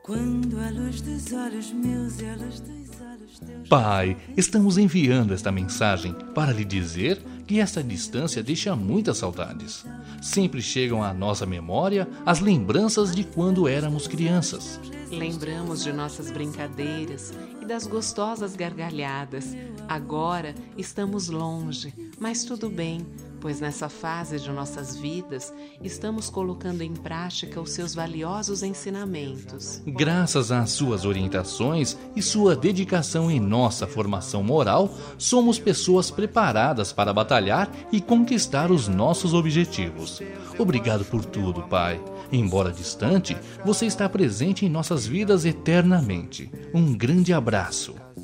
Quando a luz dos olhos meus e a luz dos olhos teus... Pai, estamos enviando esta mensagem para lhe dizer que esta distância deixa muitas saudades. Sempre chegam à nossa memória as lembranças de quando éramos crianças. Lembramos de nossas brincadeiras e das gostosas gargalhadas. Agora estamos longe, mas tudo bem, pois nessa fase de nossas vidas estamos colocando em prática os seus valiosos ensinamentos. Graças às suas orientações e sua dedicação em nossa formação moral, somos pessoas preparadas para batalhar e conquistar os nossos objetivos. Obrigado por tudo, Pai. Embora distante, você está presente em nossas vidas eternamente. Um grande abraço.